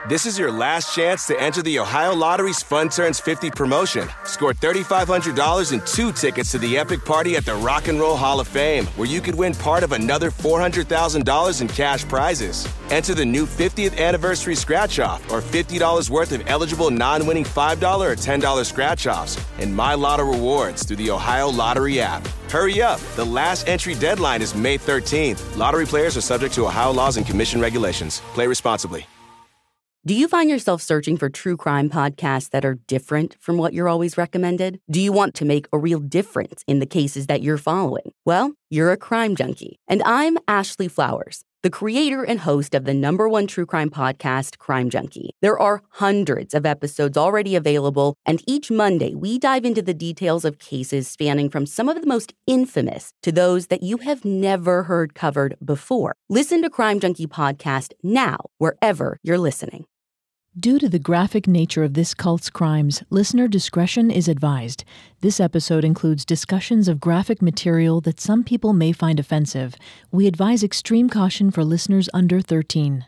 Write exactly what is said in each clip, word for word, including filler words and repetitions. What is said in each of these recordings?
This is your last chance to enter the Ohio Lottery's Fun Turns fifty promotion. Score three thousand five hundred dollars and two tickets to the epic party at the Rock and Roll Hall of Fame, where you could win part of another four hundred thousand dollars in cash prizes. Enter the new fiftieth anniversary scratch-off or fifty dollars worth of eligible non-winning five dollars or ten dollars scratch-offs and My Lotto rewards through the Ohio Lottery app. Hurry up. The last entry deadline is May thirteenth. Lottery players are subject to Ohio laws and commission regulations. Play responsibly. Do you find yourself searching for true crime podcasts that are different from what you're always recommended? Do you want to make a real difference in the cases that you're following? Well, you're a crime junkie. And I'm Ashley Flowers, the creator and host of the number one true crime podcast, Crime Junkie. There are hundreds of episodes already available, and each Monday we dive into the details of cases spanning from some of the most infamous to those that you have never heard covered before. Listen to Crime Junkie Podcast now, wherever you're listening. Due to the graphic nature of this cult's crimes, listener discretion is advised. This episode includes discussions of graphic material that some people may find offensive. We advise extreme caution for listeners under thirteen.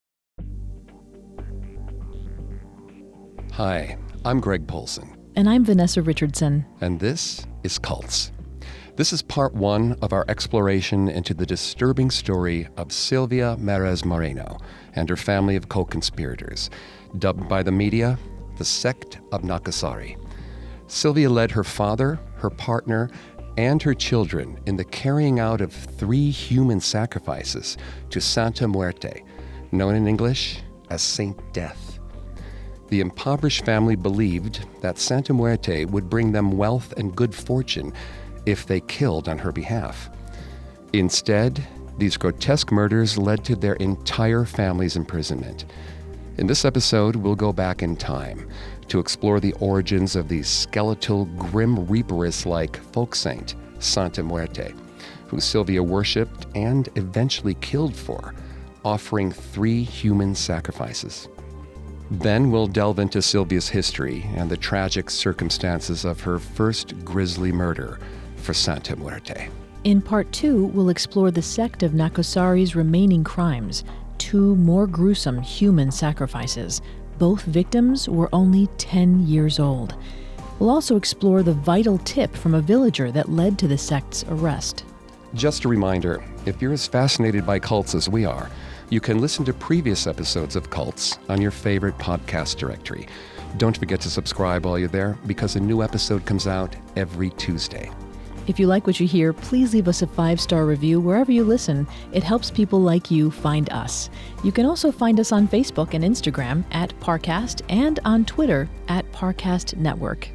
Hi, I'm Greg Polson. And I'm Vanessa Richardson. And this is Cults. This is part one of our exploration into the disturbing story of Sylvia Merez Moreno and her family of co-conspirators, dubbed by the media the Sect of Nacasari. Sylvia led her father, her partner, and her children in the carrying out of three human sacrifices to Santa Muerte, known in English as Saint Death. The impoverished family believed that Santa Muerte would bring them wealth and good fortune if they killed on her behalf. Instead, these grotesque murders led to their entire family's imprisonment. In this episode, we'll go back in time to explore the origins of the skeletal, grim reaperess-like folk saint, Santa Muerte, who Sylvia worshipped and eventually killed for, offering three human sacrifices. Then we'll delve into Sylvia's history and the tragic circumstances of her first grisly murder for Santa Muerte. In part two, we'll explore the sect of Nacasari's remaining crimes, two more gruesome human sacrifices. Both victims were only ten years old. We'll also explore the vital tip from a villager that led to the sect's arrest. Just a reminder, if you're as fascinated by cults as we are, you can listen to previous episodes of Cults on your favorite podcast directory. Don't forget to subscribe while you're there, because a new episode comes out every Tuesday. If you like what you hear, please leave us a five-star review wherever you listen. It helps people like you find us. You can also find us on Facebook and Instagram at Parcast and on Twitter at Parcast Network.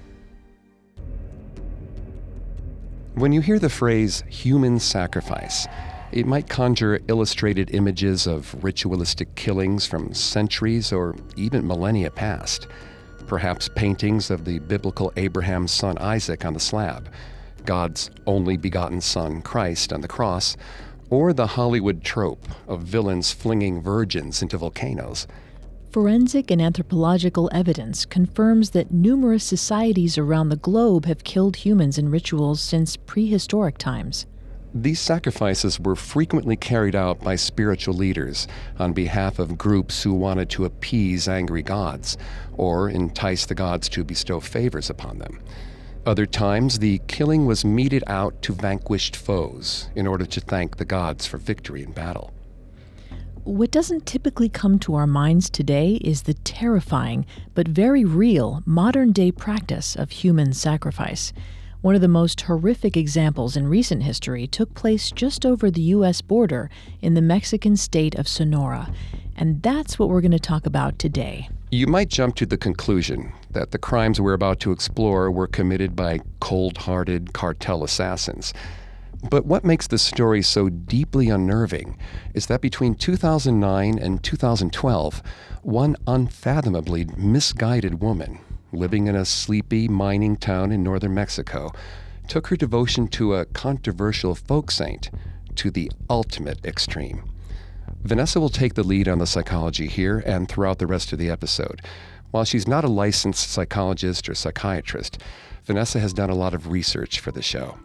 When you hear the phrase human sacrifice, it might conjure illustrated images of ritualistic killings from centuries or even millennia past. Perhaps paintings of the biblical Abraham's son Isaac on the slab, God's only begotten son, Christ, on the cross, or the Hollywood trope of villains flinging virgins into volcanoes. Forensic and anthropological evidence confirms that numerous societies around the globe have killed humans in rituals since prehistoric times. These sacrifices were frequently carried out by spiritual leaders on behalf of groups who wanted to appease angry gods or entice the gods to bestow favors upon them. Other times, the killing was meted out to vanquished foes in order to thank the gods for victory in battle. What doesn't typically come to our minds today is the terrifying but very real modern-day practice of human sacrifice. One of the most horrific examples in recent history took place just over the U S border in the Mexican state of Sonora. And that's what we're going to talk about today. You might jump to the conclusion that the crimes we're about to explore were committed by cold-hearted cartel assassins. But what makes the story so deeply unnerving is that between two thousand nine and two thousand twelve, one unfathomably misguided woman living in a sleepy mining town in northern Mexico took her devotion to a controversial folk saint to the ultimate extreme. Vanessa will take the lead on the psychology here and throughout the rest of the episode. While she's not a licensed psychologist or psychiatrist, Vanessa has done a lot of research for the show.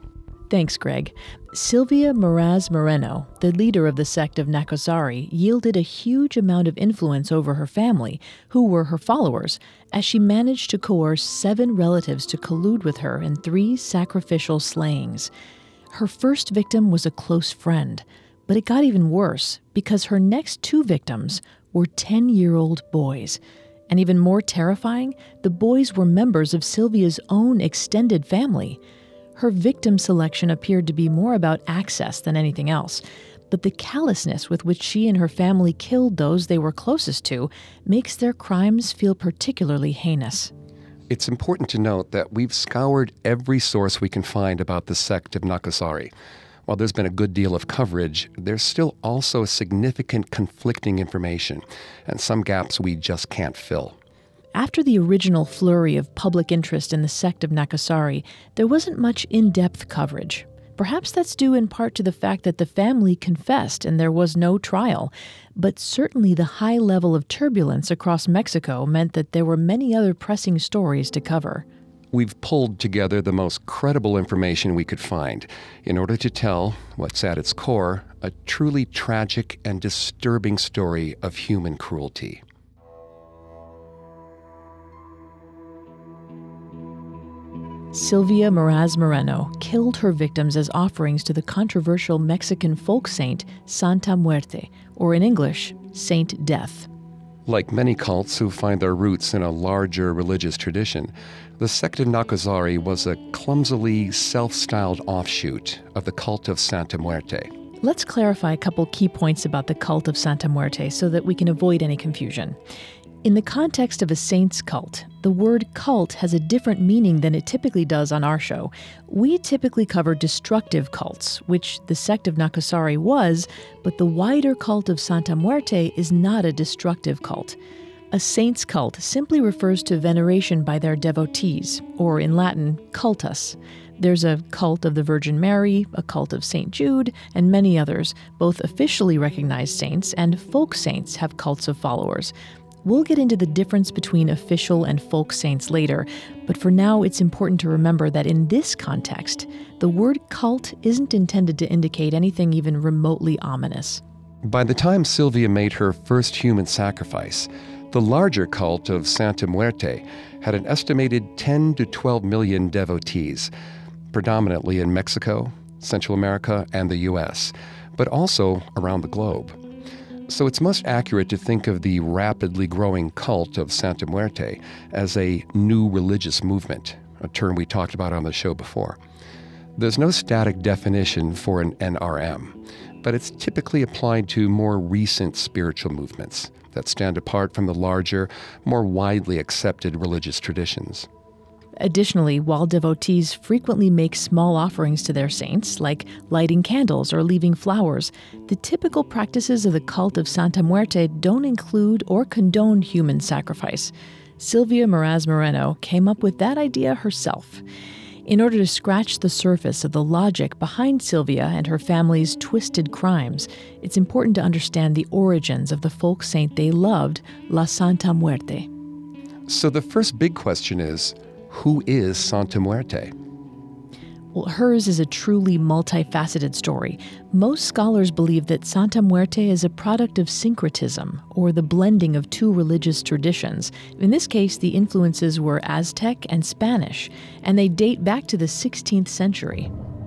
Thanks, Greg. Silvia Meraz Moreno, the leader of the sect of Nacozari, yielded a huge amount of influence over her family, who were her followers, as she managed to coerce seven relatives to collude with her in three sacrificial slayings. Her first victim was a close friend, but it got even worse because her next two victims were ten-year-old boys. And even more terrifying, the boys were members of Silvia's own extended family. Her victim selection appeared to be more about access than anything else, but the callousness with which she and her family killed those they were closest to makes their crimes feel particularly heinous. It's important to note that we've scoured every source we can find about the sect of Nacozari. While there's been a good deal of coverage, there's still also significant conflicting information, and some gaps we just can't fill. After the original flurry of public interest in the sect of Nacozari, there wasn't much in-depth coverage. Perhaps that's due in part to the fact that the family confessed and there was no trial, but certainly the high level of turbulence across Mexico meant that there were many other pressing stories to cover. We've pulled together the most credible information we could find in order to tell what's at its core a truly tragic and disturbing story of human cruelty. Silvia Meraz Moreno killed her victims as offerings to the controversial Mexican folk saint Santa Muerte, or in English, Saint Death. Like many cults who find their roots in a larger religious tradition, the sect of Nacozari was a clumsily self-styled offshoot of the cult of Santa Muerte. Let's clarify a couple key points about the cult of Santa Muerte so that we can avoid any confusion. In the context of a saint's cult, the word cult has a different meaning than it typically does on our show. We typically cover destructive cults, which the sect of Nacozari was, but the wider cult of Santa Muerte is not a destructive cult. A saint's cult simply refers to veneration by their devotees, or in Latin, cultus. There's a cult of the Virgin Mary, a cult of Saint Jude, and many others. Both officially recognized saints and folk saints have cults of followers. We'll get into the difference between official and folk saints later, but for now it's important to remember that in this context, the word cult isn't intended to indicate anything even remotely ominous. By the time Silvia made her first human sacrifice, the larger cult of Santa Muerte had an estimated ten to twelve million devotees, predominantly in Mexico, Central America, and the U S, but also around the globe. So it's most accurate to think of the rapidly growing cult of Santa Muerte as a new religious movement, a term we talked about on the show before. There's no static definition for an N R M, but it's typically applied to more recent spiritual movements that stand apart from the larger, more widely accepted religious traditions. Additionally, while devotees frequently make small offerings to their saints, like lighting candles or leaving flowers, the typical practices of the cult of Santa Muerte don't include or condone human sacrifice. Silvia Meraz Moreno came up with that idea herself. In order to scratch the surface of the logic behind Silvia and her family's twisted crimes, it's important to understand the origins of the folk saint they loved, La Santa Muerte. So the first big question is, who is Santa Muerte? Well, hers is a truly multifaceted story. Most scholars believe that Santa Muerte is a product of syncretism, or the blending of two religious traditions. In this case, the influences were Aztec and Spanish, and they date back to the sixteenth century.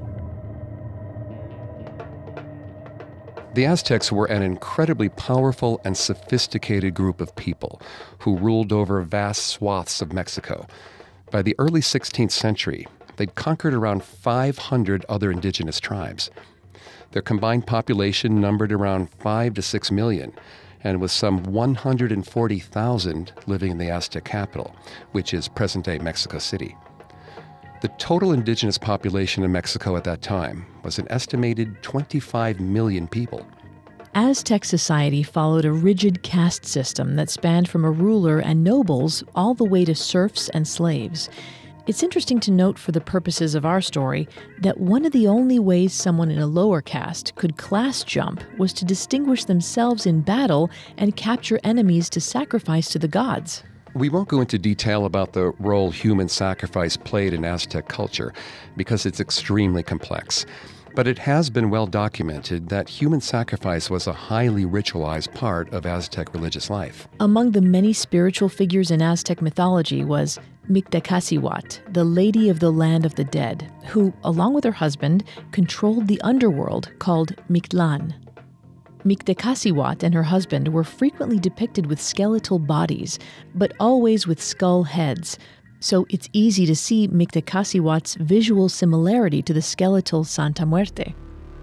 The Aztecs were an incredibly powerful and sophisticated group of people who ruled over vast swaths of Mexico. By the early sixteenth century, they'd conquered around five hundred other indigenous tribes. Their combined population numbered around five to six million, and with some one hundred forty thousand living in the Aztec capital, which is present-day Mexico City. The total indigenous population in Mexico at that time was an estimated twenty-five million people. Aztec society followed a rigid caste system that spanned from a ruler and nobles all the way to serfs and slaves. It's interesting to note for the purposes of our story that one of the only ways someone in a lower caste could class jump was to distinguish themselves in battle and capture enemies to sacrifice to the gods. We won't go into detail about the role human sacrifice played in Aztec culture because it's extremely complex. But it has been well documented that human sacrifice was a highly ritualized part of Aztec religious life. Among the many spiritual figures in Aztec mythology was Mictacasihuat, the Lady of the Land of the Dead, who, along with her husband, controlled the underworld called Mictlan. Mictacasihuat and her husband were frequently depicted with skeletal bodies, but always with skull heads. So it's easy to see Mictacasihuat's visual similarity to the skeletal Santa Muerte.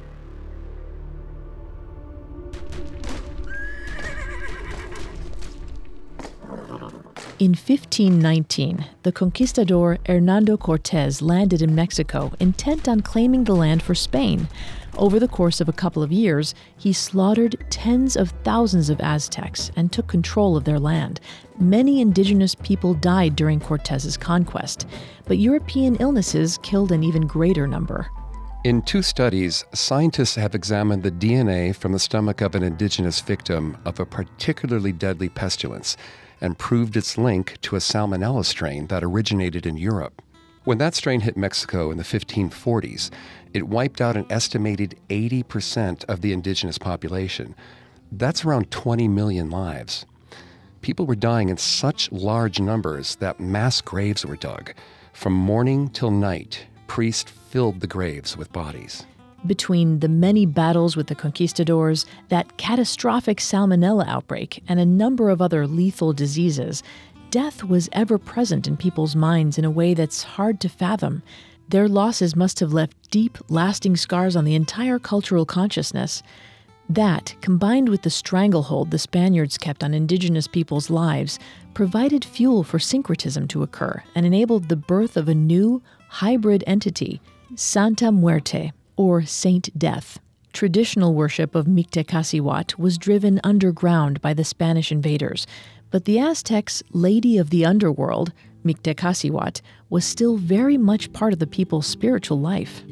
In fifteen nineteen, the conquistador Hernando Cortés landed in Mexico, intent on claiming the land for Spain. Over the course of a couple of years, he slaughtered tens of thousands of Aztecs and took control of their land. Many indigenous people died during Cortés's conquest, but European illnesses killed an even greater number. In two studies, scientists have examined the D N A from the stomach of an indigenous victim of a particularly deadly pestilence and proved its link to a Salmonella strain that originated in Europe. When that strain hit Mexico in the fifteen forties, it wiped out an estimated eighty percent of the indigenous population. That's around twenty million lives. People were dying in such large numbers that mass graves were dug. From morning till night, priests filled the graves with bodies. Between the many battles with the conquistadors, that catastrophic Salmonella outbreak, and a number of other lethal diseases, death was ever present in people's minds in a way that's hard to fathom. Their losses must have left deep, lasting scars on the entire cultural consciousness. That, combined with the stranglehold the Spaniards kept on indigenous people's lives, provided fuel for syncretism to occur and enabled the birth of a new, hybrid entity, Santa Muerte, or Saint Death. Traditional worship of Mictacasihuat was driven underground by the Spanish invaders, but the Aztecs' Lady of the Underworld, Mictacasihuat, was still very much part of the people's spiritual life.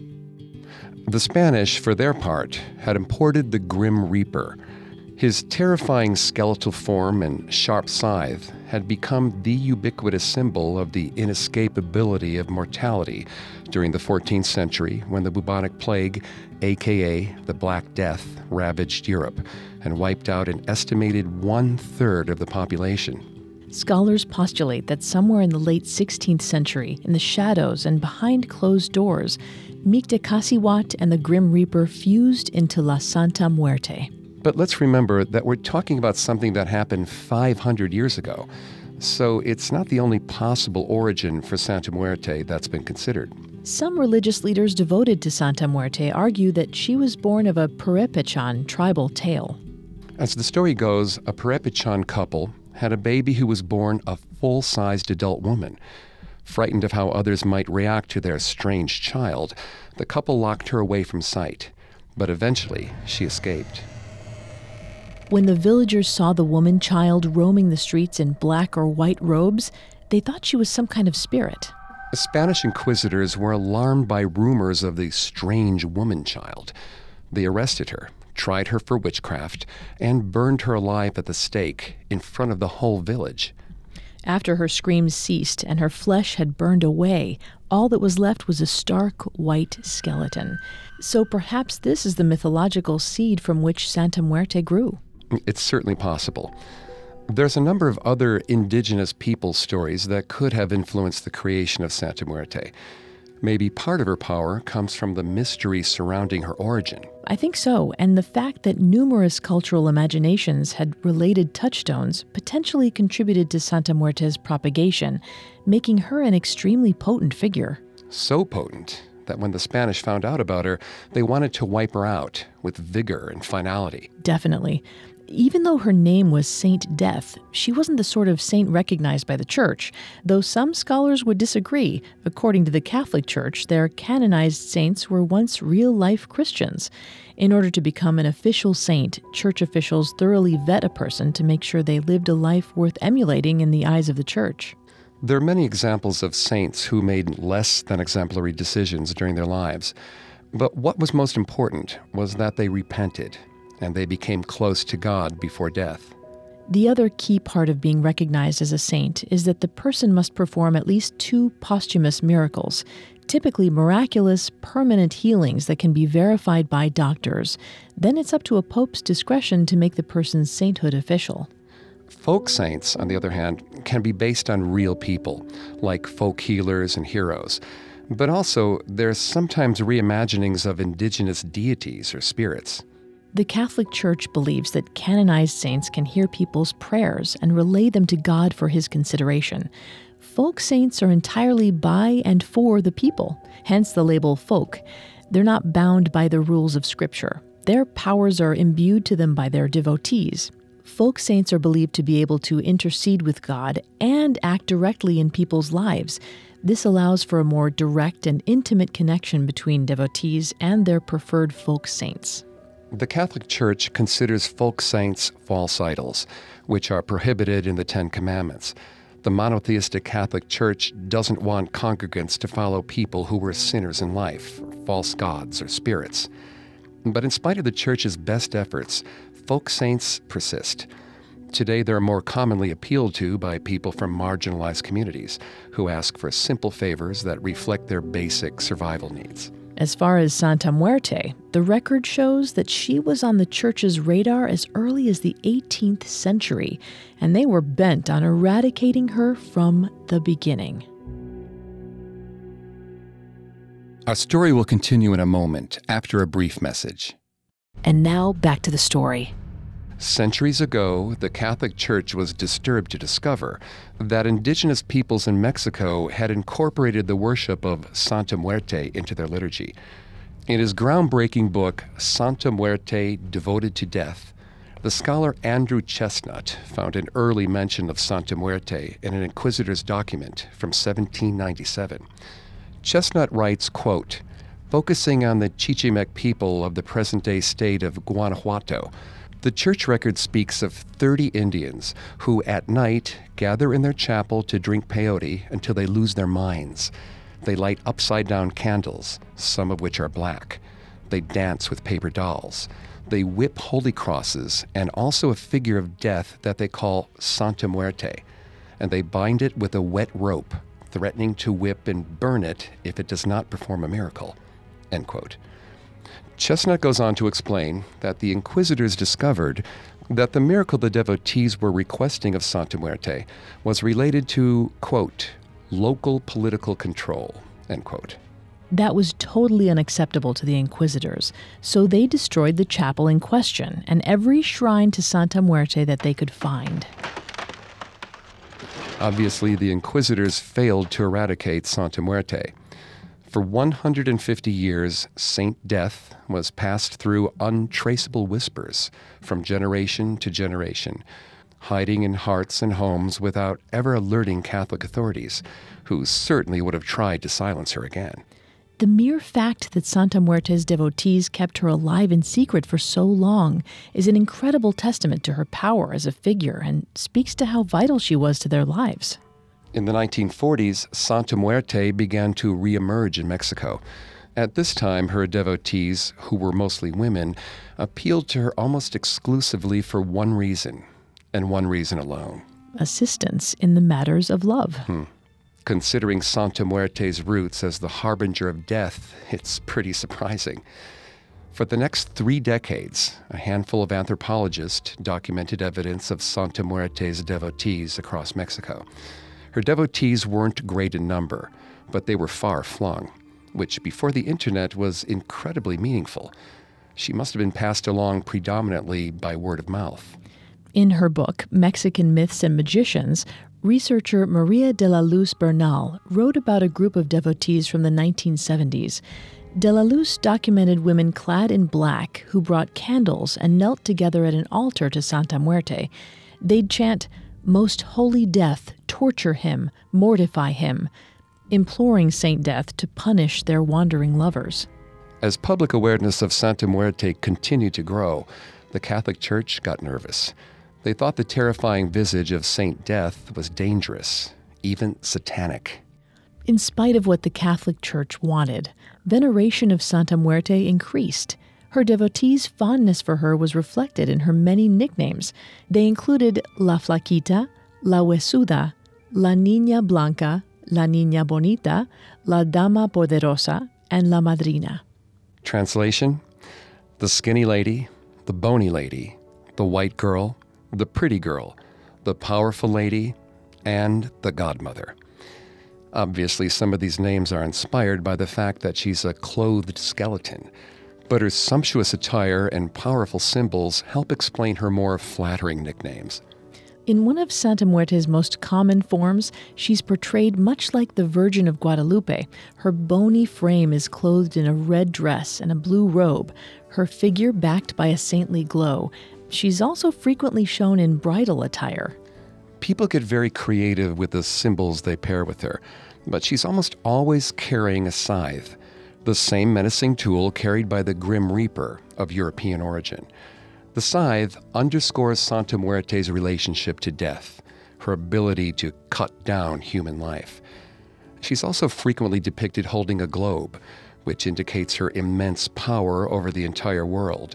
The Spanish, for their part, had imported the Grim Reaper. His terrifying skeletal form and sharp scythe had become the ubiquitous symbol of the inescapability of mortality during the fourteenth century when the bubonic plague, aka the Black Death, ravaged Europe and wiped out an estimated one-third of the population. Scholars postulate that somewhere in the late sixteenth century, in the shadows and behind closed doors, Mictacasihuat and the Grim Reaper fused into La Santa Muerte. But let's remember that we're talking about something that happened five hundred years ago. So it's not the only possible origin for Santa Muerte that's been considered. Some religious leaders devoted to Santa Muerte argue that she was born of a Purépechan tribal tale. As the story goes, a Purépechan couple had a baby who was born a full-sized adult woman. Frightened of how others might react to their strange child, the couple locked her away from sight. But eventually, she escaped. When the villagers saw the woman-child roaming the streets in black or white robes, they thought she was some kind of spirit. The Spanish inquisitors were alarmed by rumors of the strange woman-child. They arrested her, tried her for witchcraft, and burned her alive at the stake in front of the whole village. After her screams ceased and her flesh had burned away, all that was left was a stark white skeleton. So perhaps this is the mythological seed from which Santa Muerte grew. It's certainly possible. There's a number of other indigenous people stories that could have influenced the creation of Santa Muerte. Maybe part of her power comes from the mystery surrounding her origin. I think so, and the fact that numerous cultural imaginations had related touchstones potentially contributed to Santa Muerte's propagation, making her an extremely potent figure. So potent that when the Spanish found out about her, they wanted to wipe her out with vigor and finality. Definitely. Even though her name was Saint Death, she wasn't the sort of saint recognized by the Church, though some scholars would disagree. According to the Catholic Church, their canonized saints were once real-life Christians. In order to become an official saint, Church officials thoroughly vet a person to make sure they lived a life worth emulating in the eyes of the Church. There are many examples of saints who made less than exemplary decisions during their lives. But what was most important was that they repented, and they became close to God before death. The other key part of being recognized as a saint is that the person must perform at least two posthumous miracles, typically miraculous, permanent healings that can be verified by doctors. Then it's up to a pope's discretion to make the person's sainthood official. Folk saints, on the other hand, can be based on real people, like folk healers and heroes. But also, there's sometimes reimaginings of indigenous deities or spirits. The Catholic Church believes that canonized saints can hear people's prayers and relay them to God for his consideration. Folk saints are entirely by and for the people, hence the label folk. They're not bound by the rules of Scripture. Their powers are imbued to them by their devotees. Folk saints are believed to be able to intercede with God and act directly in people's lives. This allows for a more direct and intimate connection between devotees and their preferred folk saints. The Catholic Church considers folk saints false idols, which are prohibited in the Ten Commandments. The monotheistic Catholic Church doesn't want congregants to follow people who were sinners in life, or false gods or spirits. But in spite of the Church's best efforts, folk saints persist. Today, they're more commonly appealed to by people from marginalized communities who ask for simple favors that reflect their basic survival needs. As far as Santa Muerte, the record shows that she was on the Church's radar as early as the eighteenth century, and they were bent on eradicating her from the beginning. Our story will continue in a moment after a brief message. And now back to the story. Centuries ago, the Catholic Church was disturbed to discover that indigenous peoples in Mexico had incorporated the worship of Santa Muerte into their liturgy. In his groundbreaking book, Santa Muerte, Devoted to Death, the scholar Andrew Chestnut found an early mention of Santa Muerte in an inquisitor's document from seventeen ninety-seven. Chestnut writes, quote, "Focusing on the Chichimec people of the present-day state of Guanajuato, the church record speaks of thirty Indians who at night gather in their chapel to drink peyote until they lose their minds. They light upside-down candles, some of which are black. They dance with paper dolls. They whip holy crosses and also a figure of death that they call Santa Muerte, and they bind it with a wet rope, threatening to whip and burn it if it does not perform a miracle." End quote. Chestnut goes on to explain that the inquisitors discovered that the miracle the devotees were requesting of Santa Muerte was related to, quote, local political control, end quote. That was totally unacceptable to the inquisitors, so they destroyed the chapel in question and every shrine to Santa Muerte that they could find. Obviously, the inquisitors failed to eradicate Santa Muerte. For one hundred fifty years, Saint Death was passed through untraceable whispers from generation to generation, hiding in hearts and homes without ever alerting Catholic authorities, who certainly would have tried to silence her again. The mere fact that Santa Muerte's devotees kept her alive in secret for so long is an incredible testament to her power as a figure and speaks to how vital she was to their lives. In the nineteen forties, Santa Muerte began to reemerge in Mexico. At this time, her devotees, who were mostly women, appealed to her almost exclusively for one reason, and one reason alone. Assistance in the matters of love. Hmm. Considering Santa Muerte's roots as the harbinger of death, it's pretty surprising. For the next three decades, a handful of anthropologists documented evidence of Santa Muerte's devotees across Mexico. Her devotees weren't great in number, but they were far-flung, which before the internet was incredibly meaningful. She must have been passed along predominantly by word of mouth. In her book, Mexican Myths and Magicians, researcher Maria de la Luz Bernal wrote about a group of devotees from the nineteen seventies. De la Luz documented women clad in black who brought candles and knelt together at an altar to Santa Muerte. They'd chant, "Most holy death, torture him, mortify him," imploring Saint Death to punish their wandering lovers. As public awareness of Santa Muerte continued to grow, the Catholic Church got nervous. They thought the terrifying visage of Saint Death was dangerous, even satanic. In spite of what the Catholic Church wanted, veneration of Santa Muerte increased. Her devotees' fondness for her was reflected in her many nicknames. They included La Flaquita, La Huesuda, La Niña Blanca, La Niña Bonita, La Dama Poderosa, and La Madrina. Translation: the skinny lady, the bony lady, the white girl, the pretty girl, the powerful lady, and the godmother. Obviously, some of these names are inspired by the fact that she's a clothed skeleton, but her sumptuous attire and powerful symbols help explain her more flattering nicknames. In one of Santa Muerte's most common forms, she's portrayed much like the Virgin of Guadalupe. Her bony frame is clothed in a red dress and a blue robe, her figure backed by a saintly glow. She's also frequently shown in bridal attire. People get very creative with the symbols they pair with her, but she's almost always carrying a scythe, the same menacing tool carried by the Grim Reaper of European origin. The scythe underscores Santa Muerte's relationship to death, her ability to cut down human life. She's also frequently depicted holding a globe, which indicates her immense power over the entire world,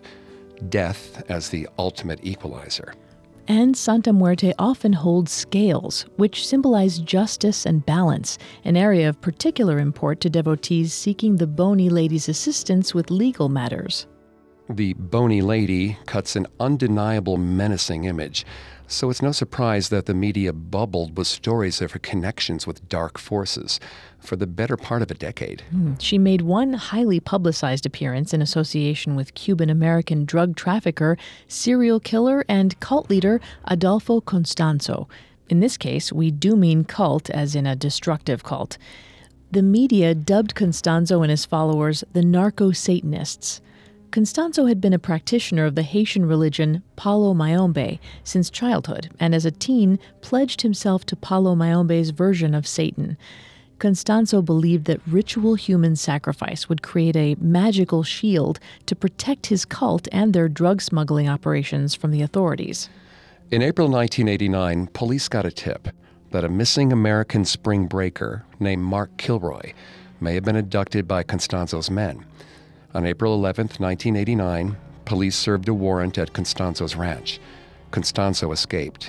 death as the ultimate equalizer. And Santa Muerte often holds scales, which symbolize justice and balance, an area of particular import to devotees seeking the bony lady's assistance with legal matters. The bony lady cuts an undeniable menacing image, so it's no surprise that the media bubbled with stories of her connections with dark forces for the better part of a decade. Mm. She made one highly publicized appearance in association with Cuban-American drug trafficker, serial killer, and cult leader Adolfo Constanzo. In this case, we do mean cult as in a destructive cult. The media dubbed Constanzo and his followers the narco-Satanists. Constanzo had been a practitioner of the Haitian religion Palo Mayombe since childhood, and as a teen pledged himself to Palo Mayombe's version of Satan. Constanzo believed that ritual human sacrifice would create a magical shield to protect his cult and their drug smuggling operations from the authorities. In April nineteen eighty-nine, police got a tip that a missing American spring breaker named Mark Kilroy may have been abducted by Constanzo's men. On April eleventh, nineteen eighty-nine, police served a warrant at Constanzo's ranch. Constanzo escaped.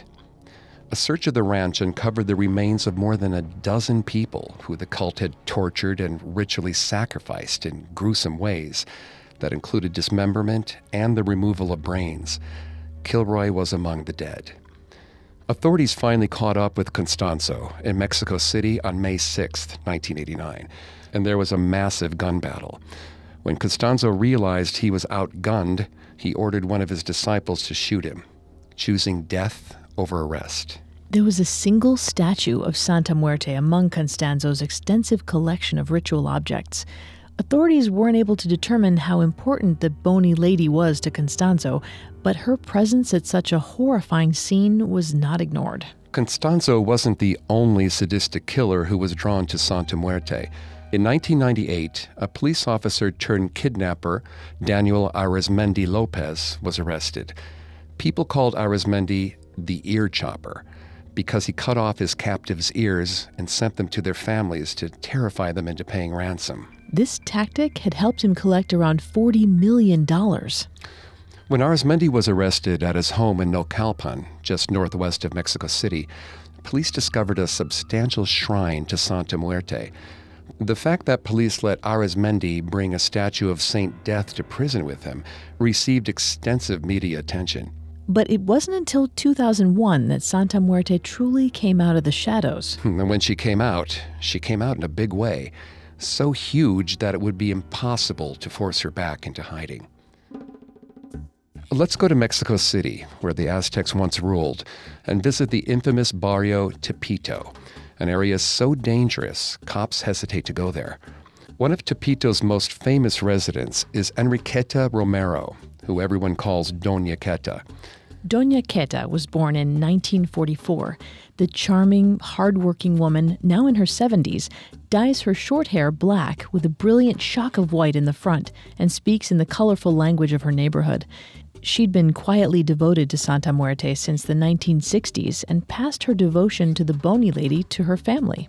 A search of the ranch uncovered the remains of more than a dozen people who the cult had tortured and ritually sacrificed in gruesome ways that included dismemberment and the removal of brains. Kilroy was among the dead. Authorities finally caught up with Constanzo in Mexico City on May sixth, nineteen eighty-nine, and there was a massive gun battle. When Constanzo realized he was outgunned, he ordered one of his disciples to shoot him, choosing death over arrest. There was a single statue of Santa Muerte among Constanzo's extensive collection of ritual objects. Authorities weren't able to determine how important the bony lady was to Constanzo, but her presence at such a horrifying scene was not ignored. Constanzo wasn't the only sadistic killer who was drawn to Santa Muerte. In nineteen ninety-eight, a police officer turned kidnapper, Daniel Arizmendi Lopez, was arrested. People called Arizmendi the ear chopper because he cut off his captives' ears and sent them to their families to terrify them into paying ransom. This tactic had helped him collect around forty million dollars. When Arizmendi was arrested at his home in Naucalpan, just northwest of Mexico City, police discovered a substantial shrine to Santa Muerte. The fact that police let Arizmendi bring a statue of Saint Death to prison with him received extensive media attention. But it wasn't until two thousand one that Santa Muerte truly came out of the shadows. And when she came out, she came out in a big way, so huge that it would be impossible to force her back into hiding. Let's go to Mexico City, where the Aztecs once ruled, and visit the infamous Barrio Tepito, an area so dangerous, cops hesitate to go there. One of Tepito's most famous residents is Enriqueta Romero, who everyone calls Doña Queta. Doña Queta was born in nineteen forty-four. The charming, hard-working woman, now in her seventies, dyes her short hair black with a brilliant shock of white in the front and speaks in the colorful language of her neighborhood. She'd been quietly devoted to Santa Muerte since the nineteen sixties and passed her devotion to the bony lady to her family.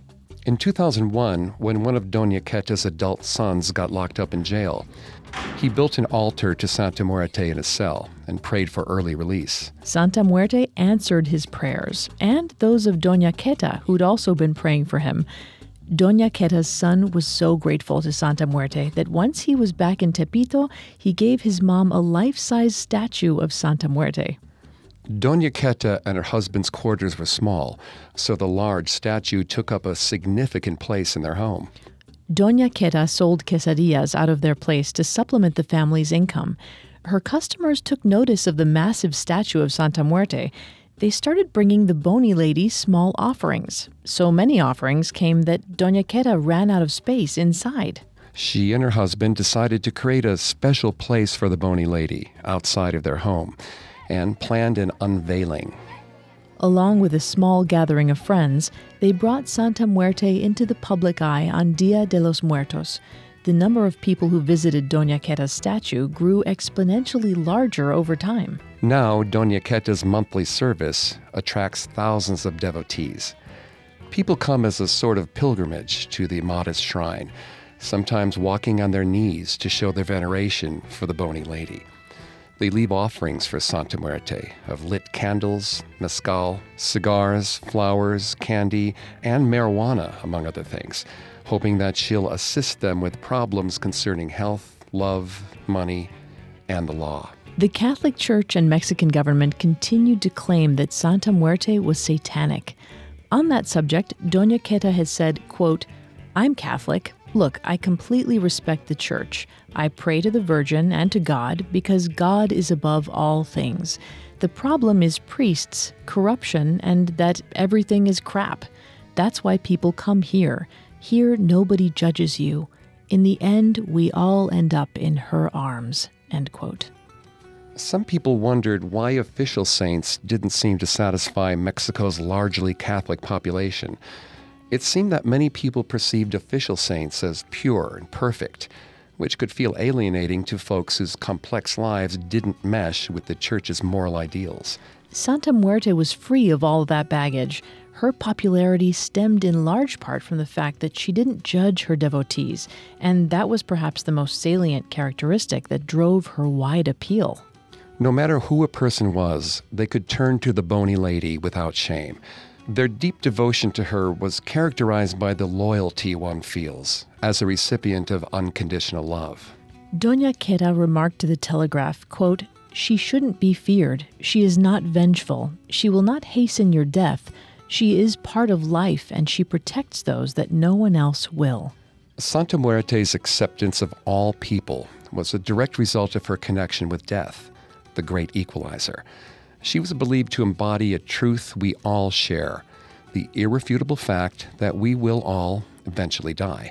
In two thousand one, when one of Doña Queta's adult sons got locked up in jail, he built an altar to Santa Muerte in his cell and prayed for early release. Santa Muerte answered his prayers, and those of Doña Queta, who'd also been praying for him. Doña Queta's son was so grateful to Santa Muerte that once he was back in Tepito, he gave his mom a life-size statue of Santa Muerte. Doña Queta and her husband's quarters were small, so the large statue took up a significant place in their home. Doña Queta sold quesadillas out of their place to supplement the family's income. Her customers took notice of the massive statue of Santa Muerte. They started bringing the bony lady small offerings. So many offerings came that Doña Queta ran out of space inside. She and her husband decided to create a special place for the bony lady outside of their home and planned an unveiling. Along with a small gathering of friends, they brought Santa Muerte into the public eye on Dia de los Muertos. The number of people who visited Doña Queta's statue grew exponentially larger over time. Now, Doña Queta's monthly service attracts thousands of devotees. People come as a sort of pilgrimage to the modest shrine, sometimes walking on their knees to show their veneration for the bony lady. They leave offerings for Santa Muerte of lit candles, mezcal, cigars, flowers, candy, and marijuana, among other things, hoping that she'll assist them with problems concerning health, love, money, and the law. The Catholic Church and Mexican government continued to claim that Santa Muerte was satanic. On that subject, Doña Queta has said, quote, "I'm Catholic. Look, I completely respect the Church. I pray to the Virgin and to God because God is above all things. The problem is priests, corruption, and that everything is crap. That's why people come here. Here, nobody judges you. In the end, we all end up in her arms." End quote. Some people wondered why official saints didn't seem to satisfy Mexico's largely Catholic population. It seemed that many people perceived official saints as pure and perfect, which could feel alienating to folks whose complex lives didn't mesh with the Church's moral ideals. Santa Muerte was free of all of that baggage. Her popularity stemmed in large part from the fact that she didn't judge her devotees, and that was perhaps the most salient characteristic that drove her wide appeal. No matter who a person was, they could turn to the bony lady without shame. Their deep devotion to her was characterized by the loyalty one feels as a recipient of unconditional love. Doña Queta remarked to the Telegraph, quote, "She shouldn't be feared. She is not vengeful. She will not hasten your death. She is part of life, and she protects those that no one else will." Santa Muerte's acceptance of all people was a direct result of her connection with death, the great equalizer. She was believed to embody a truth we all share, the irrefutable fact that we will all eventually die.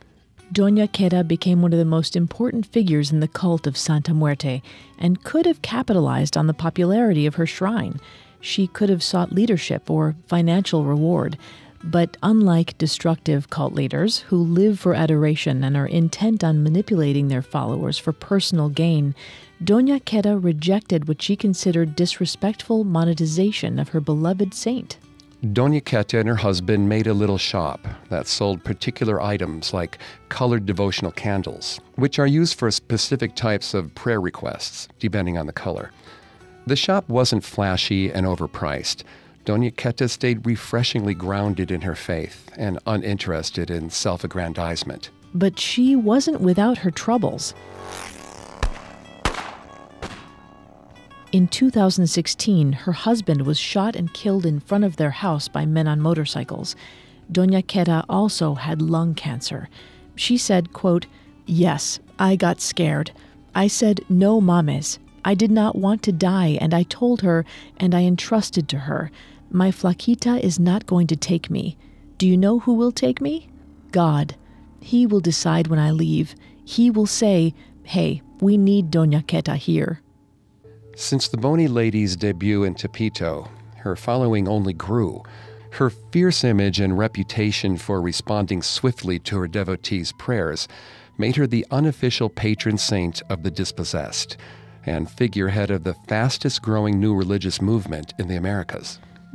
Doña Queta became one of the most important figures in the cult of Santa Muerte and could have capitalized on the popularity of her shrine. She could have sought leadership or financial reward. But unlike destructive cult leaders who live for adoration and are intent on manipulating their followers for personal gain, Doña Queta rejected what she considered disrespectful monetization of her beloved saint. Doña Queta and her husband made a little shop that sold particular items like colored devotional candles, which are used for specific types of prayer requests, depending on the color. The shop wasn't flashy and overpriced. Doña Queta stayed refreshingly grounded in her faith and uninterested in self-aggrandizement. But she wasn't without her troubles. In two thousand sixteen, her husband was shot and killed in front of their house by men on motorcycles. Doña Queta also had lung cancer. She said, quote, "Yes, I got scared. I said, no mames. I did not want to die, and I told her, and I entrusted to her. My flaquita is not going to take me. Do you know who will take me? God. He will decide when I leave. He will say, hey, we need Doña Queta here." Since the Bony Lady's debut in Tepito, her following only grew. Her fierce image and reputation for responding swiftly to her devotees' prayers made her the unofficial patron saint of the dispossessed and figurehead of the fastest-growing new religious movement in the Americas.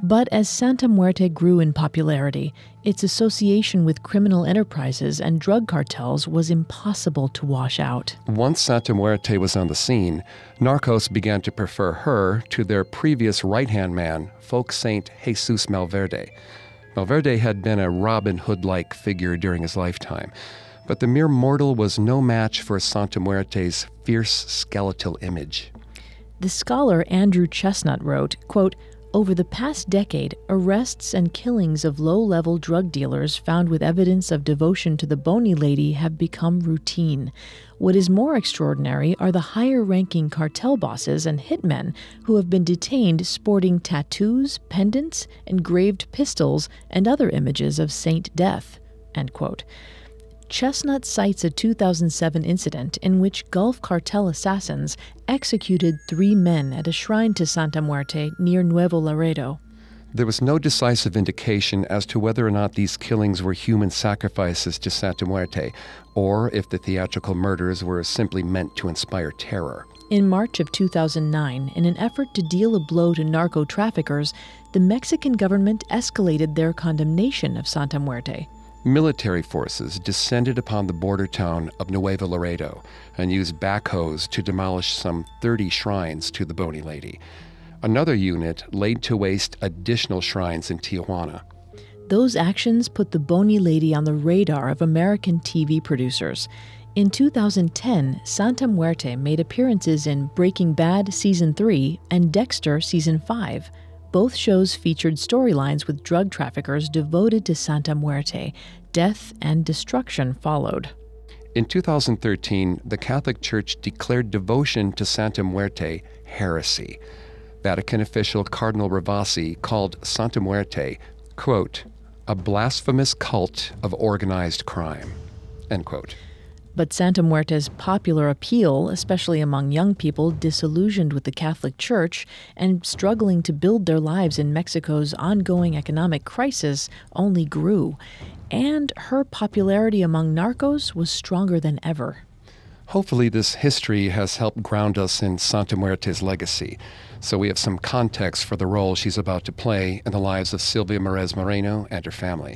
But as Santa Muerte grew in popularity, its association with criminal enterprises and drug cartels was impossible to wash out. Once Santa Muerte was on the scene, narcos began to prefer her to their previous right-hand man, folk saint Jesus Malverde. Malverde had been a Robin Hood-like figure during his lifetime, but the mere mortal was no match for Santa Muerte's fierce skeletal image. The scholar Andrew Chestnut wrote, quote, "Over the past decade, arrests and killings of low-level drug dealers found with evidence of devotion to the Bony Lady have become routine. What is more extraordinary are the higher-ranking cartel bosses and hitmen who have been detained sporting tattoos, pendants, engraved pistols, and other images of Saint Death." End quote. Chestnut cites a two thousand seven incident in which Gulf cartel assassins executed three men at a shrine to Santa Muerte near Nuevo Laredo. There was no decisive indication as to whether or not these killings were human sacrifices to Santa Muerte, or if the theatrical murders were simply meant to inspire terror. In March of two thousand nine, in an effort to deal a blow to narco-traffickers, the Mexican government escalated their condemnation of Santa Muerte. Military forces descended upon the border town of Nuevo Laredo and used backhoes to demolish some thirty shrines to the Bony Lady. Another unit laid to waste additional shrines in Tijuana. Those actions put the Bony Lady on the radar of American T V producers. In two thousand ten, Santa Muerte made appearances in Breaking Bad Season three and Dexter Season five. Both shows featured storylines with drug traffickers devoted to Santa Muerte. Death and destruction followed. In two thousand thirteen, the Catholic Church declared devotion to Santa Muerte heresy. Vatican official Cardinal Ravasi called Santa Muerte, quote, "a blasphemous cult of organized crime," end quote. But Santa Muerte's popular appeal, especially among young people disillusioned with the Catholic Church and struggling to build their lives in Mexico's ongoing economic crisis, only grew. And her popularity among narcos was stronger than ever. Hopefully this history has helped ground us in Santa Muerte's legacy, so we have some context for the role she's about to play in the lives of Sylvia Merez Moreno and her family.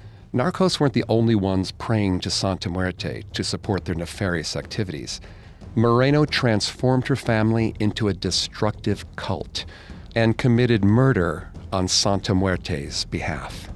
Narcos weren't the only ones praying to Santa Muerte to support their nefarious activities. Moreno transformed her family into a destructive cult and committed murder on Santa Muerte's behalf.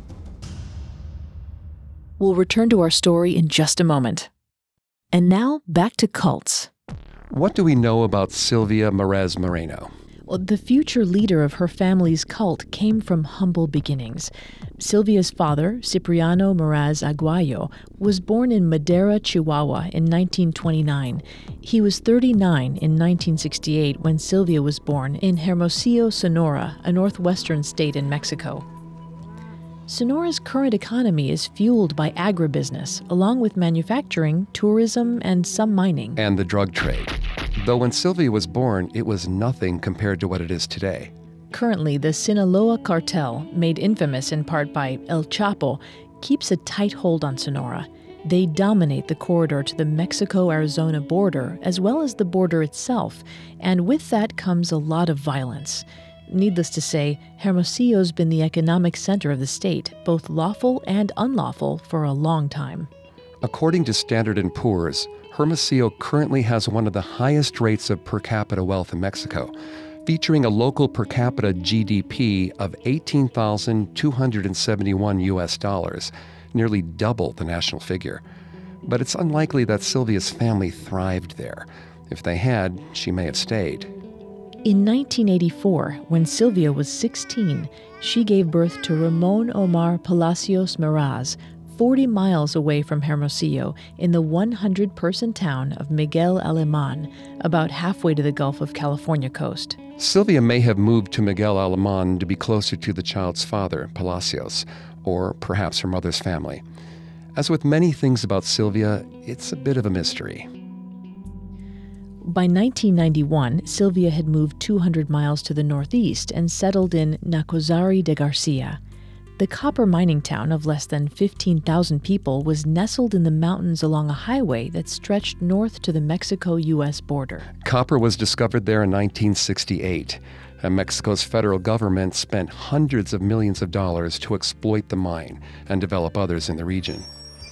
We'll return to our story in just a moment. And now, back to cults. What do we know about Sylvia Merez Moreno? Well, the future leader of her family's cult came from humble beginnings. Sylvia's father, Cipriano Meraz Aguayo, was born in Madera, Chihuahua in nineteen twenty-nine. He was thirty-nine in nineteen sixty-eight when Sylvia was born in Hermosillo, Sonora, a northwestern state in Mexico. Sonora's current economy is fueled by agribusiness, along with manufacturing, tourism, and some mining. And the drug trade. Though when Sylvia was born, it was nothing compared to what it is today. Currently, the Sinaloa cartel, made infamous in part by El Chapo, keeps a tight hold on Sonora. They dominate the corridor to the Mexico-Arizona border, as well as the border itself, and with that comes a lot of violence. Needless to say, Hermosillo's been the economic center of the state, both lawful and unlawful, for a long time. According to Standard and Poor's, Hermosillo currently has one of the highest rates of per capita wealth in Mexico, featuring a local per capita G D P of eighteen thousand two hundred seventy-one U S dollars, nearly double the national figure. But it's unlikely that Sylvia's family thrived there. If they had, she may have stayed. In nineteen eighty-four, when Sylvia was sixteen, she gave birth to Ramon Omar Palacios Meraz, forty miles away from Hermosillo, in the one hundred person town of Miguel Alemán, about halfway to the Gulf of California coast. Sylvia may have moved to Miguel Alemán to be closer to the child's father, Palacios, or perhaps her mother's family. As with many things about Sylvia, it's a bit of a mystery. By nineteen ninety-one, Sylvia had moved two hundred miles to the northeast and settled in Nacozari de Garcia. The copper mining town of less than fifteen thousand people was nestled in the mountains along a highway that stretched north to the Mexico U S border. Copper was discovered there in nineteen sixty-eight, and Mexico's federal government spent hundreds of millions of dollars to exploit the mine and develop others in the region.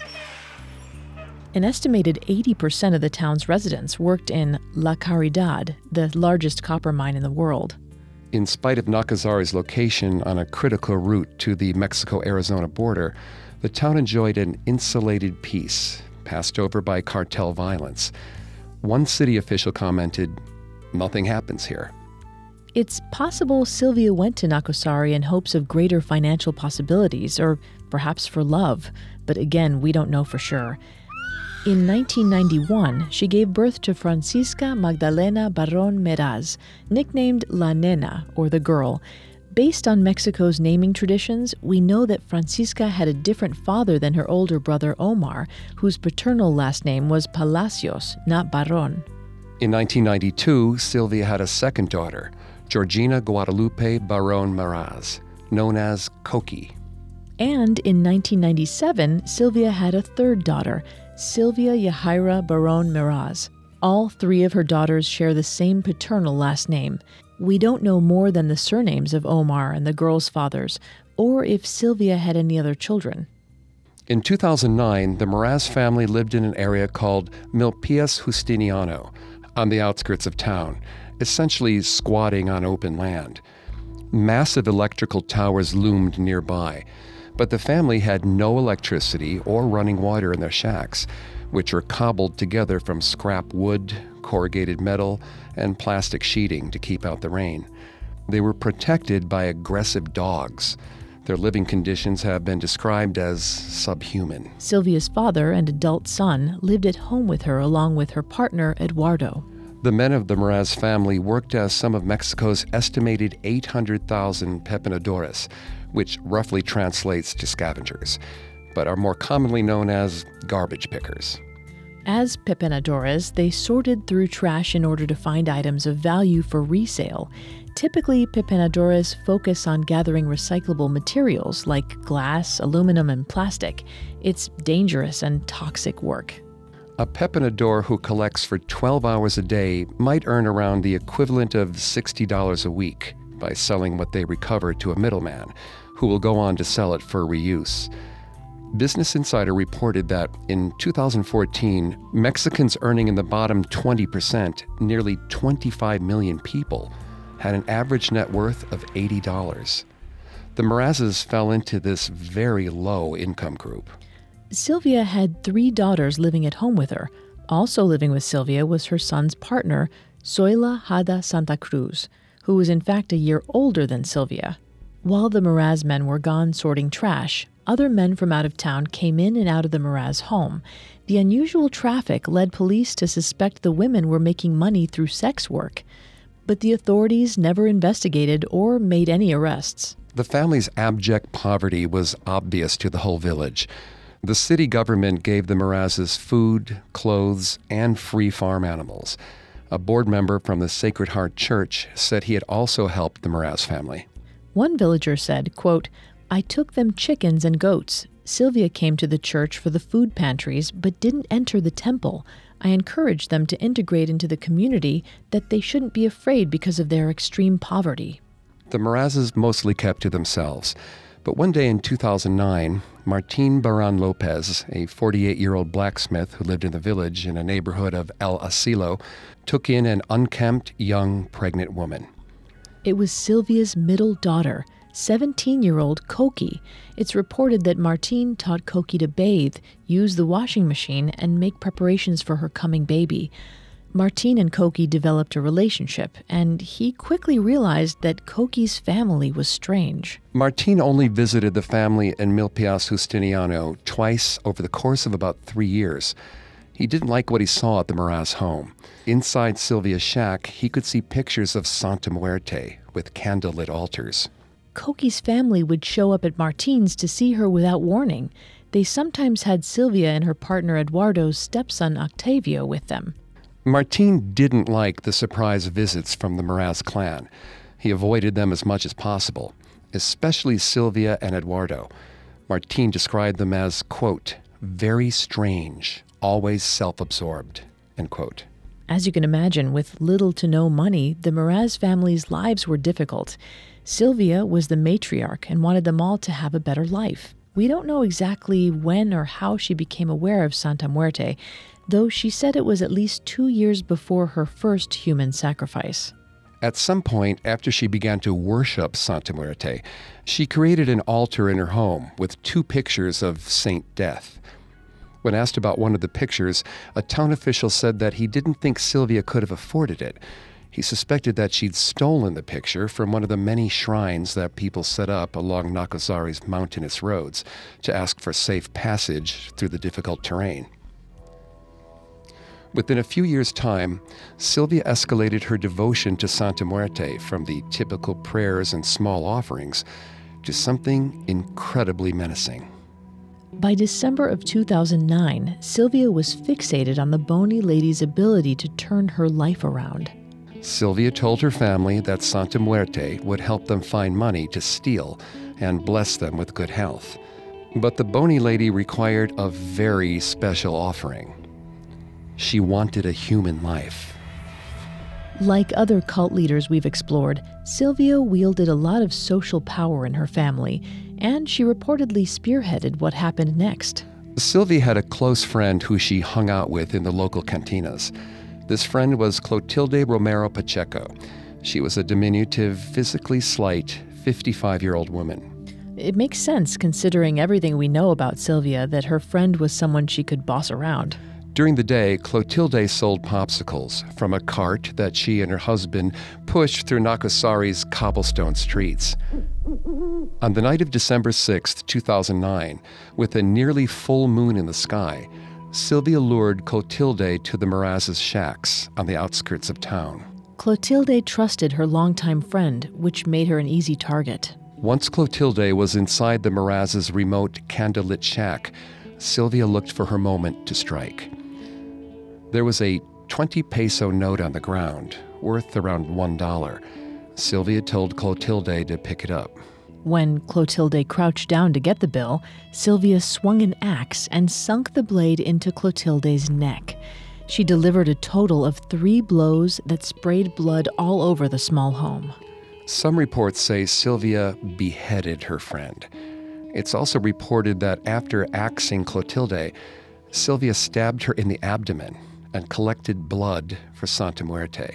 An estimated eighty percent of the town's residents worked in La Caridad, the largest copper mine in the world. In spite of Nacozari's location on a critical route to the Mexico-Arizona border, the town enjoyed an insulated peace, passed over by cartel violence. One city official commented, "Nothing happens here." It's possible Sylvia went to Nacozari in hopes of greater financial possibilities, or perhaps for love, but again, we don't know for sure. In nineteen ninety-one, she gave birth to Francisca Magdalena Barrón Meraz, nicknamed La Nena, or the girl. Based on Mexico's naming traditions, we know that Francisca had a different father than her older brother Omar, whose paternal last name was Palacios, not Barrón. In nineteen ninety-two, Sylvia had a second daughter, Georgina Guadalupe Barrón Meraz, known as Coqui. And in nineteen ninety-seven, Sylvia had a third daughter, Sylvia Yahaira Barrón Meraz. All three of her daughters share the same paternal last name. We don't know more than the surnames of Omar and the girls' fathers, or if Sylvia had any other children. In two thousand nine, the Meraz family lived in an area called Milpias Justiniano, on the outskirts of town, essentially squatting on open land. Massive electrical towers loomed nearby, but the family had no electricity or running water in their shacks, which were cobbled together from scrap wood, corrugated metal, and plastic sheeting to keep out the rain. They were protected by aggressive dogs. Their living conditions have been described as subhuman. Sylvia's father and adult son lived at home with her along with her partner, Eduardo. The men of the Meraz family worked as some of Mexico's estimated eight hundred thousand pepenadores, which roughly translates to scavengers, but are more commonly known as garbage pickers. As pepenadores, they sorted through trash in order to find items of value for resale. Typically, pepenadores focus on gathering recyclable materials like glass, aluminum, and plastic. It's dangerous and toxic work. A pepenador who collects for twelve hours a day might earn around the equivalent of sixty dollars a week by selling what they recover to a middleman, who will go on to sell it for reuse. Business Insider reported that in two thousand fourteen, Mexicans earning in the bottom twenty percent, nearly twenty-five million people, had an average net worth of eighty dollars. The Merazes fell into this very low income group. Sylvia had three daughters living at home with her. Also living with Sylvia was her son's partner, Zoila Hada Santa Cruz, who was in fact a year older than Sylvia. While the Meraz men were gone sorting trash, other men from out of town came in and out of the Meraz home. The unusual traffic led police to suspect the women were making money through sex work. But the authorities never investigated or made any arrests. The family's abject poverty was obvious to the whole village. The city government gave the Merazes food, clothes, and free farm animals. A board member from the Sacred Heart Church said he had also helped the Meraz family. One villager said, quote, "I took them chickens and goats. Sylvia came to the church for the food pantries, but didn't enter the temple. I encouraged them to integrate into the community, that they shouldn't be afraid because of their extreme poverty." The Merazes mostly kept to themselves. But one day in two thousand nine, Martin Baran Lopez, a forty-eight-year-old blacksmith who lived in the village in a neighborhood of El Asilo, took in an unkempt, young, pregnant woman. It was Sylvia's middle daughter, seventeen-year-old Coqui. It's reported that Martin taught Coqui to bathe, use the washing machine, and make preparations for her coming baby. Martin and Coqui developed a relationship, and he quickly realized that Coqui's family was strange. Martin only visited the family in Milpias Justiniano twice over the course of about three years. He didn't like what he saw at the Meraz home. Inside Sylvia's shack, he could see pictures of Santa Muerte with candlelit altars. Coqui's family would show up at Martin's to see her without warning. They sometimes had Sylvia and her partner Eduardo's stepson Octavio with them. Martin didn't like the surprise visits from the Meraz clan. He avoided them as much as possible, especially Sylvia and Eduardo. Martin described them as, quote, very strange, always self-absorbed, end quote. As you can imagine, with little to no money, the Meraz family's lives were difficult. Sylvia was the matriarch and wanted them all to have a better life. We don't know exactly when or how she became aware of Santa Muerte, though she said it was at least two years before her first human sacrifice. At some point after she began to worship Santa Muerte, she created an altar in her home with two pictures of Saint Death. When asked about one of the pictures, a town official said that he didn't think Sylvia could have afforded it. He suspected that she'd stolen the picture from one of the many shrines that people set up along Nacozari's mountainous roads to ask for safe passage through the difficult terrain. Within a few years' time, Sylvia escalated her devotion to Santa Muerte from the typical prayers and small offerings to something incredibly menacing. By December of two thousand nine, Sylvia was fixated on the bony lady's ability to turn her life around. Sylvia told her family that Santa Muerte would help them find money to steal and bless them with good health. But the bony lady required a very special offering. She wanted a human life. Like other cult leaders we've explored, Sylvia wielded a lot of social power in her family, and she reportedly spearheaded what happened next. Sylvia had a close friend who she hung out with in the local cantinas. This friend was Clotilde Romero Pacheco. She was a diminutive, physically slight, fifty-five-year-old woman. It makes sense, considering everything we know about Sylvia, that her friend was someone she could boss around. During the day, Clotilde sold popsicles from a cart that she and her husband pushed through Nacozari's cobblestone streets. On the night of December sixth, two thousand nine, with a nearly full moon in the sky, Sylvia lured Clotilde to the Meraz's shacks on the outskirts of town. Clotilde trusted her longtime friend, which made her an easy target. Once Clotilde was inside the Meraz's remote candlelit shack, Sylvia looked for her moment to strike. There was a twenty peso note on the ground, worth around one dollar. Sylvia told Clotilde to pick it up. When Clotilde crouched down to get the bill, Sylvia swung an axe and sunk the blade into Clotilde's neck. She delivered a total of three blows that sprayed blood all over the small home. Some reports say Sylvia beheaded her friend. It's also reported that after axing Clotilde, Sylvia stabbed her in the abdomen and collected blood for Santa Muerte.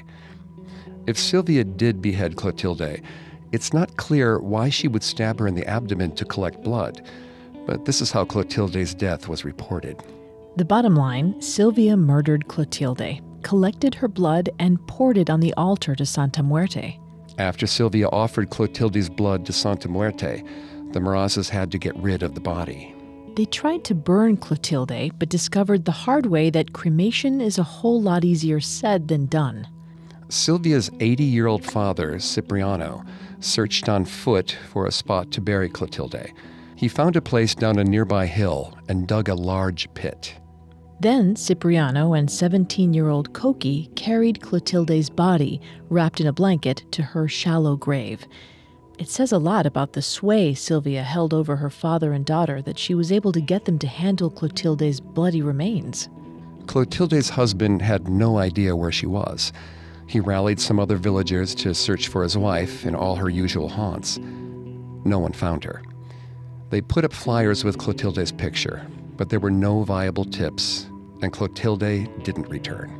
If Sylvia did behead Clotilde, it's not clear why she would stab her in the abdomen to collect blood, but this is how Clotilde's death was reported. The bottom line, Sylvia murdered Clotilde, collected her blood, and poured it on the altar to Santa Muerte. After Sylvia offered Clotilde's blood to Santa Muerte, the Merazes had to get rid of the body. They tried to burn Clotilde, but discovered the hard way that cremation is a whole lot easier said than done. Sylvia's eighty-year-old father, Cipriano, searched on foot for a spot to bury Clotilde. He found a place down a nearby hill and dug a large pit. Then Cipriano and seventeen-year-old Coqui carried Clotilde's body, wrapped in a blanket, to her shallow grave. It says a lot about the sway Sylvia held over her father and daughter that she was able to get them to handle Clotilde's bloody remains. Clotilde's husband had no idea where she was. He rallied some other villagers to search for his wife in all her usual haunts. No one found her. They put up flyers with Clotilde's picture, but there were no viable tips, and Clotilde didn't return.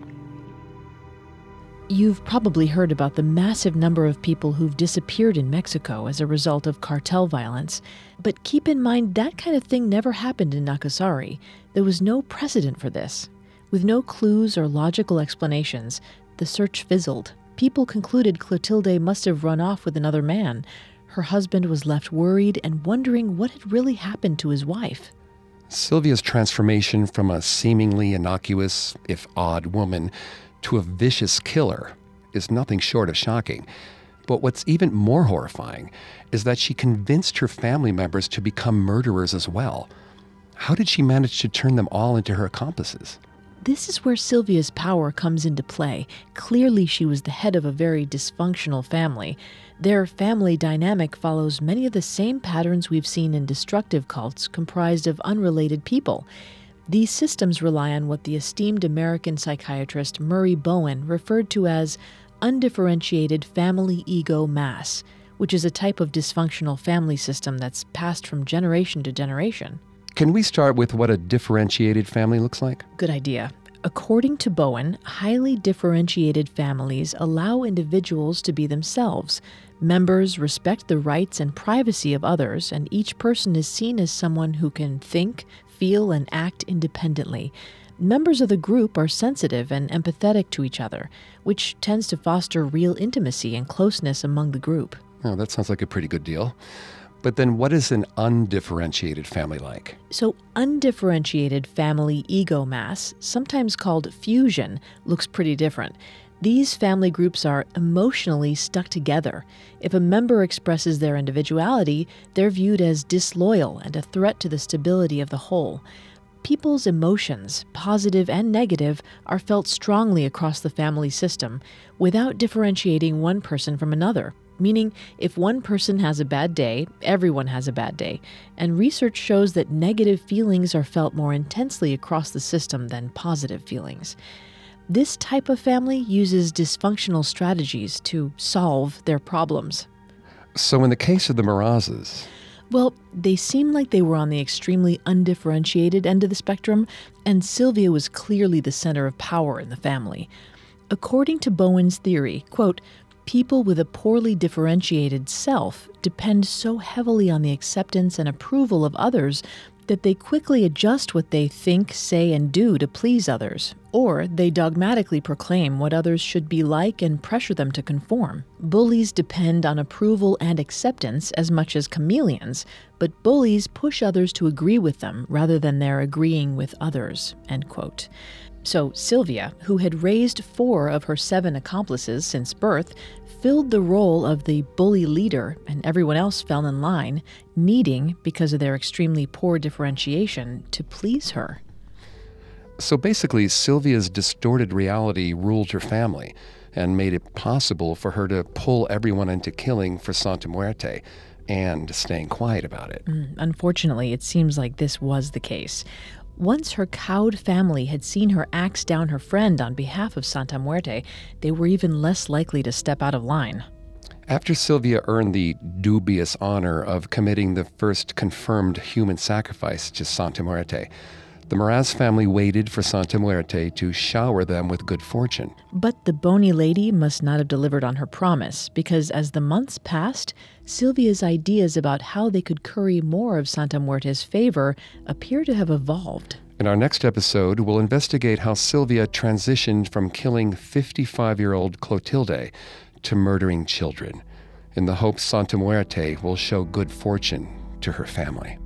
You've probably heard about the massive number of people who've disappeared in Mexico as a result of cartel violence, but keep in mind that kind of thing never happened in Nacozari. There was no precedent for this. With no clues or logical explanations, the search fizzled. People concluded Clotilde must have run off with another man. Her husband was left worried and wondering what had really happened to his wife. Sylvia's transformation from a seemingly innocuous, if odd, woman to a vicious killer is nothing short of shocking. But what's even more horrifying is that she convinced her family members to become murderers as well. How did she manage to turn them all into her accomplices? This is where Sylvia's power comes into play. Clearly, she was the head of a very dysfunctional family. Their family dynamic follows many of the same patterns we've seen in destructive cults comprised of unrelated people. These systems rely on what the esteemed American psychiatrist Murray Bowen referred to as undifferentiated family ego mass, which is a type of dysfunctional family system that's passed from generation to generation. Can we start with what a differentiated family looks like? Good idea. According to Bowen, highly differentiated families allow individuals to be themselves. Members respect the rights and privacy of others, and each person is seen as someone who can think, feel, and act independently. Members of the group are sensitive and empathetic to each other, which tends to foster real intimacy and closeness among the group. Oh, that sounds like a pretty good deal. But then what is an undifferentiated family like? So undifferentiated family ego mass, sometimes called fusion, looks pretty different. These family groups are emotionally stuck together. If a member expresses their individuality, they're viewed as disloyal and a threat to the stability of the whole. People's emotions, positive and negative, are felt strongly across the family system without differentiating one person from another. Meaning, if one person has a bad day, everyone has a bad day. And research shows that negative feelings are felt more intensely across the system than positive feelings. This type of family uses dysfunctional strategies to solve their problems. So in the case of the Mrazes... Well, they seem like they were on the extremely undifferentiated end of the spectrum, and Sylvia was clearly the center of power in the family. According to Bowen's theory, quote, people with a poorly differentiated self depend so heavily on the acceptance and approval of others that they quickly adjust what they think, say, and do to please others, or they dogmatically proclaim what others should be like and pressure them to conform. Bullies depend on approval and acceptance as much as chameleons, but bullies push others to agree with them rather than their agreeing with others, end quote. So Sylvia, who had raised four of her seven accomplices since birth, filled the role of the bully leader, and everyone else fell in line, needing, because of their extremely poor differentiation, to please her. So basically, Sylvia's distorted reality ruled her family and made it possible for her to pull everyone into killing for Santa Muerte and staying quiet about it. Mm, unfortunately, it seems like this was the case. Once her cowed family had seen her axe down her friend on behalf of Santa Muerte, they were even less likely to step out of line. After Sylvia earned the dubious honor of committing the first confirmed human sacrifice to Santa Muerte, the Mraz family waited for Santa Muerte to shower them with good fortune. But the bony lady must not have delivered on her promise, because as the months passed, Sylvia's ideas about how they could curry more of Santa Muerte's favor appear to have evolved. In our next episode, we'll investigate how Sylvia transitioned from killing fifty-five-year-old Clotilde to murdering children, in the hope Santa Muerte will show good fortune to her family.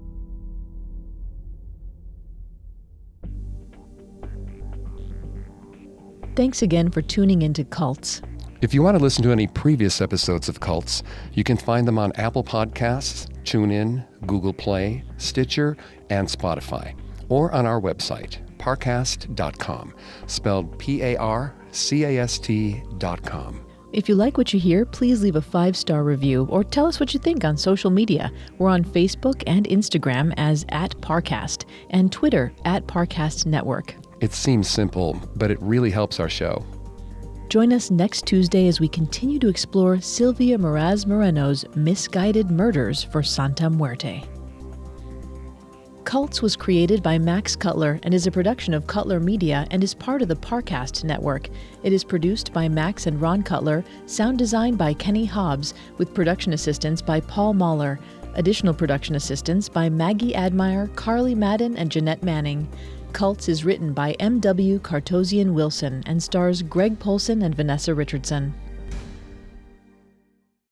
Thanks again for tuning into Cults. If you want to listen to any previous episodes of Cults, you can find them on Apple Podcasts, TuneIn, Google Play, Stitcher, and Spotify, or on our website, parcast dot com, spelled P A R C A S T dot com. If you like what you hear, please leave a five-star review or tell us what you think on social media. We're on Facebook and Instagram as at Parcast and Twitter at Parcast Network. It seems simple, but it really helps our show. Join us next Tuesday as we continue to explore Sylvia Meraz Moreno's misguided murders for Santa Muerte. Cults was created by Max Cutler and is a production of Cutler Media and is part of the Parcast Network. It is produced by Max and Ron Cutler, sound design by Kenny Hobbs, with production assistance by Paul Mahler. Additional production assistance by Maggie Admire, Carly Madden, and Jeanette Manning. Cults is written by M W Cartosian Wilson and stars Greg Polson and Vanessa Richardson.